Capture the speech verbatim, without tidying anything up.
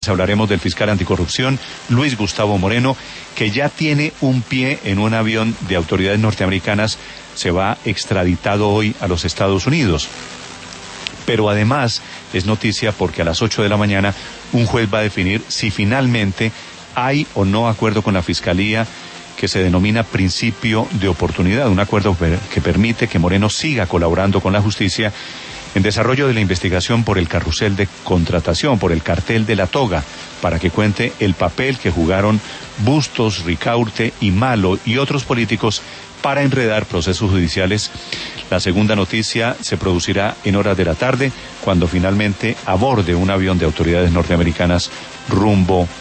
Hablaremos del fiscal anticorrupción, Luis Gustavo Moreno, que ya tiene un pie en un avión de autoridades norteamericanas, se va extraditado hoy a los Estados Unidos. Pero además es noticia porque a las ocho de la mañana un juez va a definir si finalmente hay o no acuerdo con la Fiscalía que se denomina principio de oportunidad, un acuerdo que permite que Moreno siga colaborando con la justicia en desarrollo de la investigación por el carrusel de contratación, por el cartel de la toga, para que cuente el papel que jugaron Bustos, Ricaurte y Malo y otros políticos para enredar procesos judiciales. La segunda noticia se producirá en horas de la tarde, cuando finalmente aborde un avión de autoridades norteamericanas rumbo